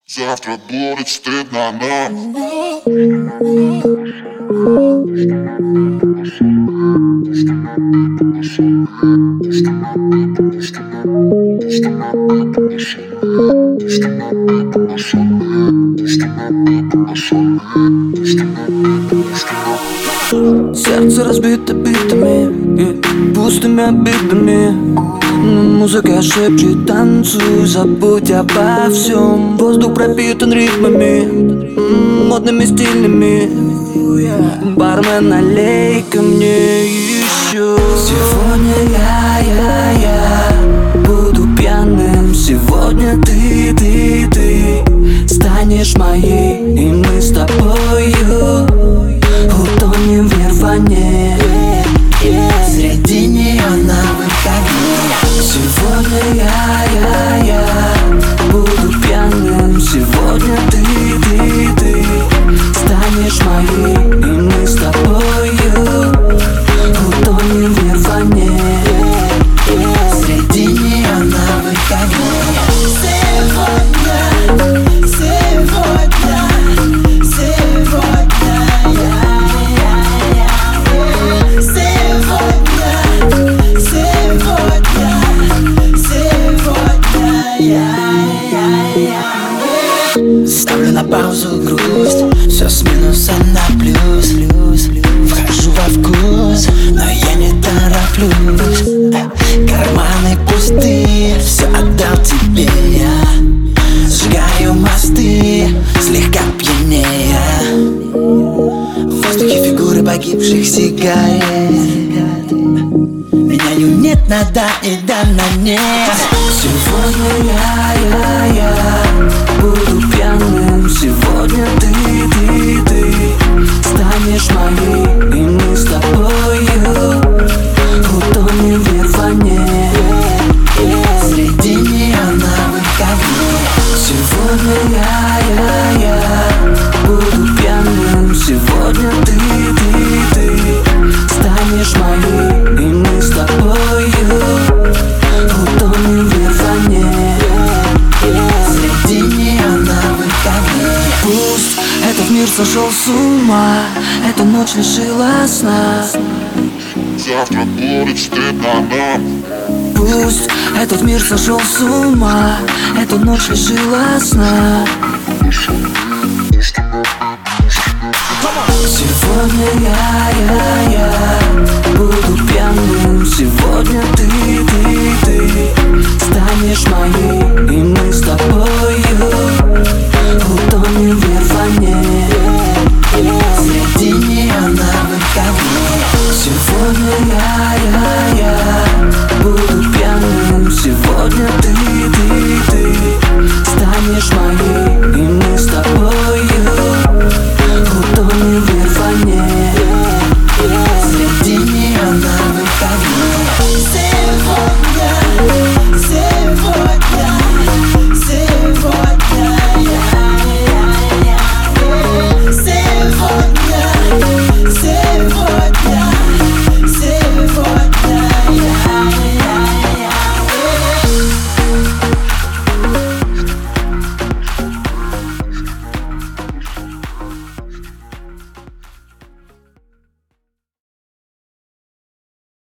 Завтра будет стыдно нам. Сердце разбито битами, пустыми обидами. Музыка шепчет: танцуй, забудь обо всем. Воздух пропитан ритмами, модными, стильными. Бармен, налей ко мне еще. Сегодня я буду пьяным. Сегодня ты станешь моей, и мы с тобою утонем в нирване среди неоновых огней. Сегодня я буду пьяным. Сегодня ты станешь моей, и мы с тобою утонем в нирване среди неоновых огней. Ставлю на паузу грусть, все с минуса на плюс. Вхожу во вкус, но я не тороплюсь. Карманы пустые, все отдал тебе я. Сжигаю мосты, слегка пьянея. В воздухе фигуры погибших сигарет. Меняю нет на да и да на нет. Сегодня я буду пьяным. Сегодня ты станешь моей, и мы с тобою утонем в нирване среди неоновых огней. Сегодня я буду пьяным. Сегодня ты станешь моей, и мы с тобою утонем в нирване среди неоновых огней. Пусть этот мир сошел с ума, эта ночь лишила сна. Завтра будет стыдно нам. Пусть этот мир сошел с ума, эта ночь лишила сна. Сегодня я буду пьяным. Сегодня ты станешь моей, и мы с тобою